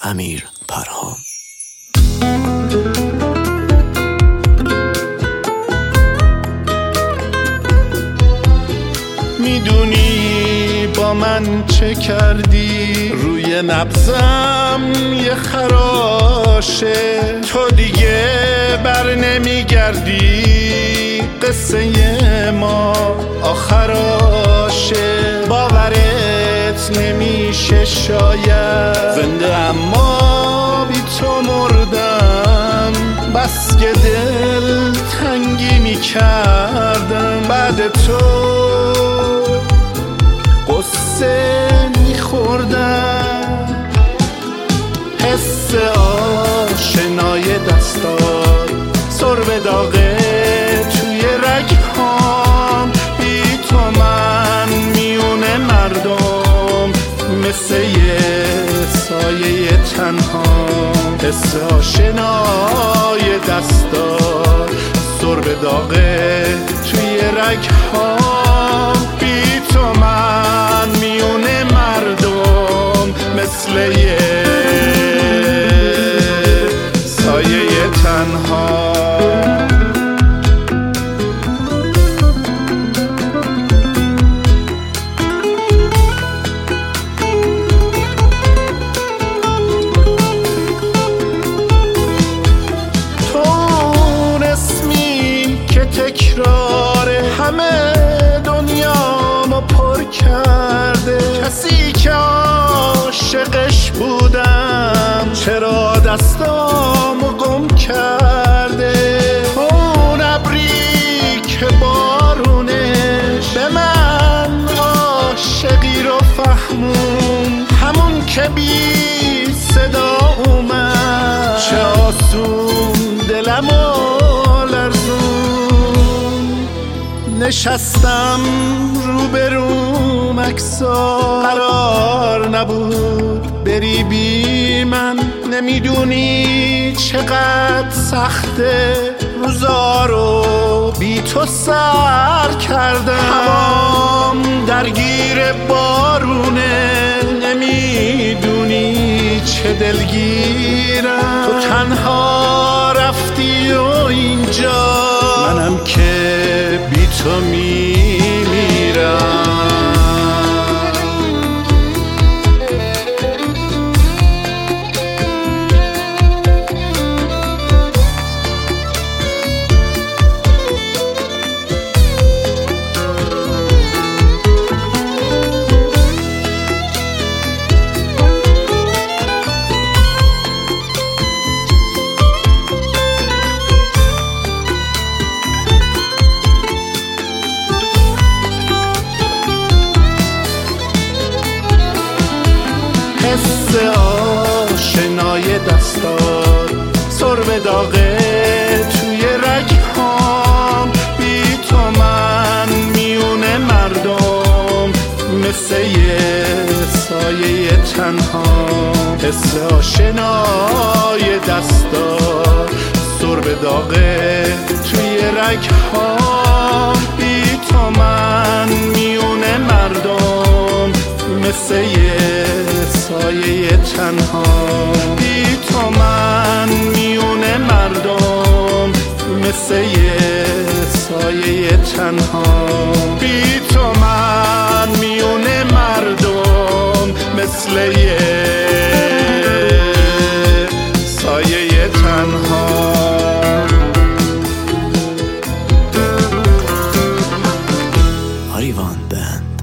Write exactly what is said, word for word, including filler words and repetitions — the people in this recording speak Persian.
امیر پرهام. میدونی با من چه کردی؟ روی نبضم یه خراشه، تو دیگه بر نمیگردی، قصه ما آخراشه. باورت نمیشه شاید، زنده اما بی تو مردم، بس که دل تنگی میکردم. بعد تو قصه میخوردم، حس آشنای دستات سر به داغه توی رگهام. بی تو من میونه مردم، مثل یه سایه تنهام. حس آشنای دستات سر به داغه توی رگهام. بی تو من میونه مردم، مثل یه سایه تنها. تو اون اسمی که تکرار همه دنیامو پر کرده، کسی که عاشقش بودم چرا دستامو گم کرده. اون ابری که بارونش به من عاشقی رو فهمون، همون که بی صدا اومد، چه آسون دلمو لرزون. نشستم روبروم عکسا، قرار نبود بری بی من. نمیدونی چقدر سخته روزا رو بی تو سر کردم. هوام درگیر بارونه، نمیدونی چه دلگیرم. تو تنها رفتی و اینجا منم که بی تو میمیرم. حس آشنای دستات سر به داغه توی رگهام. بی تو من میونه مردم، مثل یه سایه تنهام. حس آشنای دستات سر به داغه توی رگهام. بی تو من میونه مردم، مثل یه سایه تنها. بی تو من میونه مردم، مثل یه سایه تنها. بی تو من میونه مردم، مثل یه سایه تنها. آریوان بند.